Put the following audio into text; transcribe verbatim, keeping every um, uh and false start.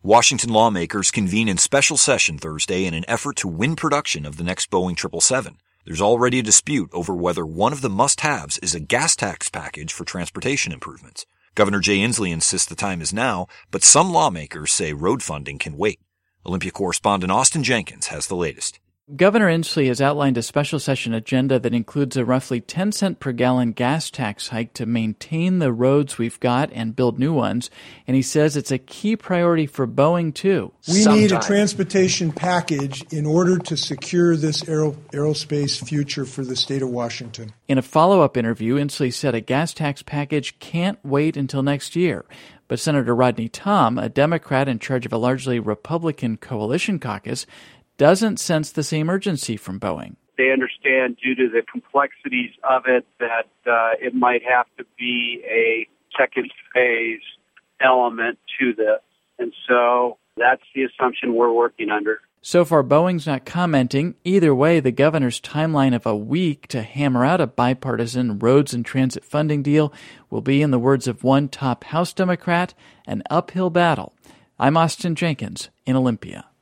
Washington lawmakers convene in special session Thursday in an effort to win production of the next Boeing triple seven. There's already a dispute over whether one of the must-haves is a gas tax package for transportation improvements. Governor Jay Inslee insists the time is now, but some lawmakers say road funding can wait. Olympia correspondent Austin Jenkins has the latest. Governor Inslee has outlined a special session agenda that includes a roughly ten cent per gallon gas tax hike to maintain the roads we've got and build new ones. And he says it's a key priority for Boeing, too. We Sometime. need a transportation package in order to secure this aero- aerospace future for the state of Washington. In a follow-up interview, Inslee said a gas tax package can't wait until next year. But Senator Rodney Tom, a Democrat in charge of a largely Republican coalition caucus, doesn't sense the same urgency from Boeing. They understand due to the complexities of it that uh, it might have to be a second phase element to this. And so that's the assumption we're working under. So far, Boeing's not commenting. Either way, the governor's timeline of a week to hammer out a bipartisan roads and transit funding deal will be, in the words of one top House Democrat, an uphill battle. I'm Austin Jenkins in Olympia.